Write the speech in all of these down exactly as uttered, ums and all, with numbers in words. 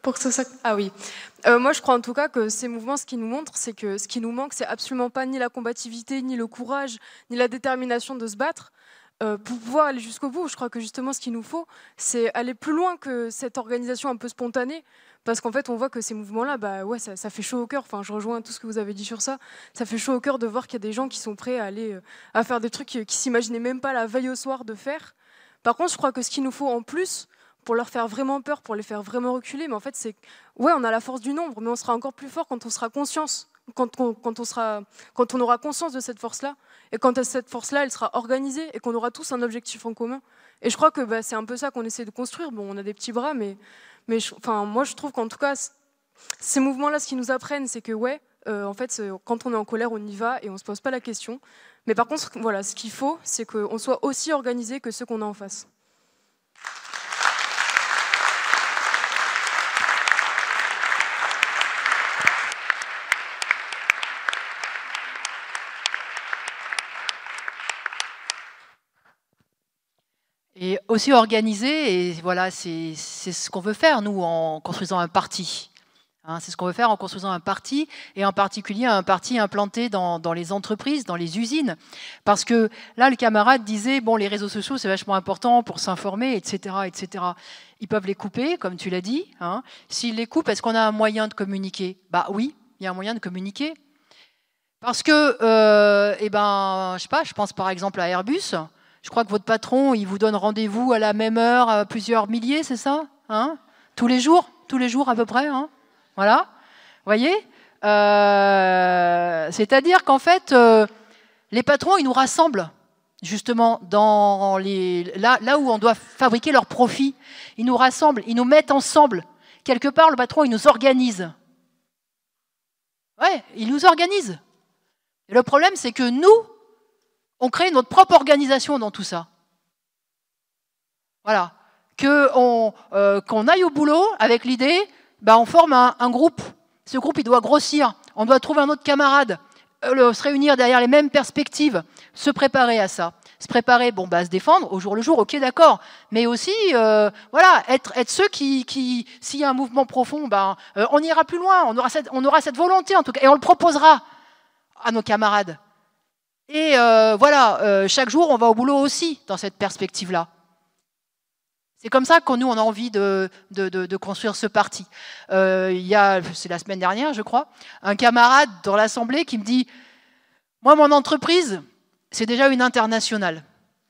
pour que ce soit... Ah oui. Euh, moi, je crois en tout cas que ces mouvements, ce qu'ils nous montrent, c'est que ce qui nous manque, c'est absolument pas ni la combativité, ni le courage, ni la détermination de se battre euh, pour pouvoir aller jusqu'au bout. Je crois que justement, ce qu'il nous faut, c'est aller plus loin que cette organisation un peu spontanée. Parce qu'en fait, on voit que ces mouvements-là, bah ouais, ça, ça fait chaud au cœur. Enfin, je rejoins tout ce que vous avez dit sur ça. Ça fait chaud au cœur de voir qu'il y a des gens qui sont prêts à aller euh, à faire des trucs qui, qui s'imaginaient même pas la veille au soir de faire. Par contre, je crois que ce qu'il nous faut en plus, pour leur faire vraiment peur, pour les faire vraiment reculer, mais en fait, c'est ouais, on a la force du nombre, mais on sera encore plus fort quand on sera conscience, quand on, quand on sera, quand on aura conscience de cette force-là, et quand cette force-là, elle sera organisée, et qu'on aura tous un objectif en commun. Et je crois que bah, c'est un peu ça qu'on essaie de construire. Bon, on a des petits bras, mais, mais je, enfin, moi, je trouve qu'en tout cas, ces mouvements-là, ce qu'ils nous apprennent, c'est que ouais, euh, en fait, quand on est en colère, on y va et on se pose pas la question. Mais par contre, voilà, ce qu'il faut, c'est qu'on soit aussi organisé que ceux qu'on a en face. Et aussi organisé, et voilà, c'est ce qu'on veut faire, nous, en construisant un parti. Hein, c'est ce qu'on veut faire en construisant un parti, et en particulier un parti implanté dans, dans les entreprises, dans les usines. Parce que là, le camarade disait, bon, les réseaux sociaux, c'est vachement important pour s'informer, et cetera, et cetera. Ils peuvent les couper, comme tu l'as dit. Hein. S'ils les coupent, est-ce qu'on a un moyen de communiquer? Bah oui, il y a un moyen de communiquer. Parce que, euh, eh ben, je sais pas, je pense par exemple à Airbus. Je crois que votre patron, il vous donne rendez-vous à la même heure, à plusieurs milliers, c'est ça, hein? Tous les jours, tous les jours à peu près, hein? Voilà. Vous voyez, euh, c'est-à-dire qu'en fait, euh, les patrons, ils nous rassemblent justement dans les là, là où on doit fabriquer leurs profits. Ils nous rassemblent, ils nous mettent ensemble. Quelque part, le patron, il nous organise. Ouais, il nous organise. Et le problème, c'est que nous, on crée notre propre organisation dans tout ça. Voilà. Qu'on euh, qu'on aille au boulot avec l'idée, bah, on forme un, un groupe. Ce groupe, il doit grossir. On doit trouver un autre camarade, euh, le, se réunir derrière les mêmes perspectives, se préparer à ça. Se préparer, bon, bah, à se défendre au jour le jour, ok, d'accord. Mais aussi, euh, voilà, être, être ceux qui, qui s'il y a un mouvement profond, bah, euh, on ira plus loin. On aura, cette, on aura cette volonté, en tout cas, et on le proposera à nos camarades. Et euh, voilà, euh, chaque jour, on va au boulot aussi dans cette perspective-là. C'est comme ça qu'on nous, on a envie de, de, de, de construire ce parti. Euh, il y a, c'est la semaine dernière, je crois, un camarade dans l'Assemblée qui me dit « Moi, mon entreprise, c'est déjà une internationale. »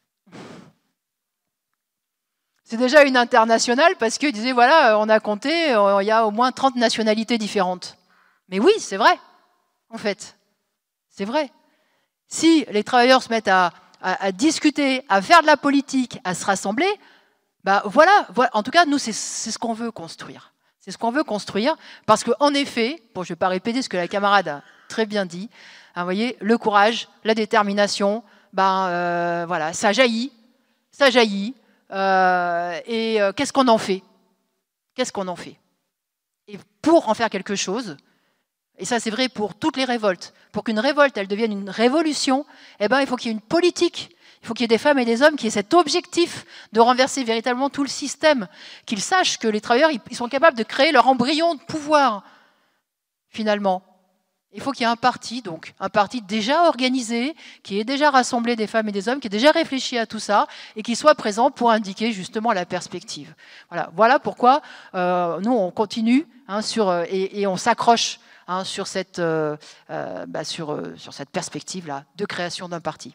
C'est déjà une internationale parce qu'il disait « Voilà, on a compté, il y a au moins trente nationalités différentes. » Mais oui, c'est vrai, en fait. C'est vrai. Si les travailleurs se mettent à, à, à discuter, à faire de la politique, à se rassembler, bah voilà, voilà, en tout cas, nous, c'est ce qu'on veut construire. C'est ce qu'on veut construire, parce qu'en effet, bon, je ne vais pas répéter ce que la camarade a très bien dit, hein, vous voyez, le courage, la détermination, bah, euh, voilà, ça jaillit, ça jaillit, euh, et euh, qu'est-ce qu'on en fait? Qu'est-ce qu'on en fait? Et pour en faire quelque chose, et ça c'est vrai pour toutes les révoltes, pour qu'une révolte elle devienne une révolution, eh ben, il faut qu'il y ait une politique, il faut qu'il y ait des femmes et des hommes qui aient cet objectif de renverser véritablement tout le système, qu'ils sachent que les travailleurs ils sont capables de créer leur embryon de pouvoir, finalement. Il faut qu'il y ait un parti, donc un parti déjà organisé, qui ait déjà rassemblé des femmes et des hommes, qui ait déjà réfléchi à tout ça, et qui soit présent pour indiquer justement la perspective. Voilà, voilà pourquoi euh, nous on continue hein, sur, et, et on s'accroche Hein, sur, cette, euh, euh, bah, sur, euh, sur cette perspective-là de création d'un parti.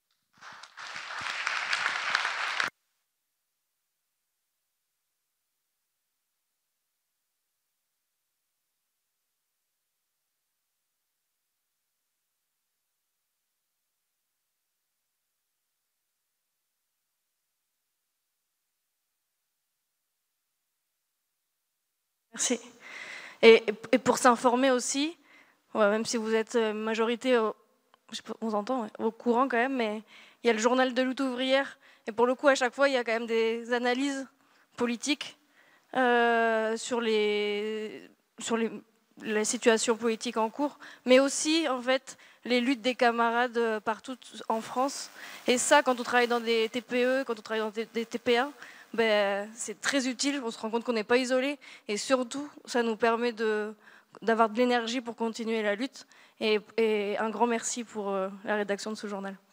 Merci. Et, et pour s'informer aussi, ouais, même si vous êtes majorité, au, je sais pas, on s'entend, ouais, au courant quand même, mais il y a le journal de lutte ouvrière, et pour le coup, à chaque fois, il y a quand même des analyses politiques euh, sur, les, sur les, la situation politique en cours, mais aussi, en fait, les luttes des camarades partout en France. Et ça, quand on travaille dans des T P E, quand on travaille dans des T P A, ben, c'est très utile, on se rend compte qu'on n'est pas isolé, et surtout, ça nous permet de, d'avoir de l'énergie pour continuer la lutte, et, et un grand merci pour euh, la rédaction de ce journal.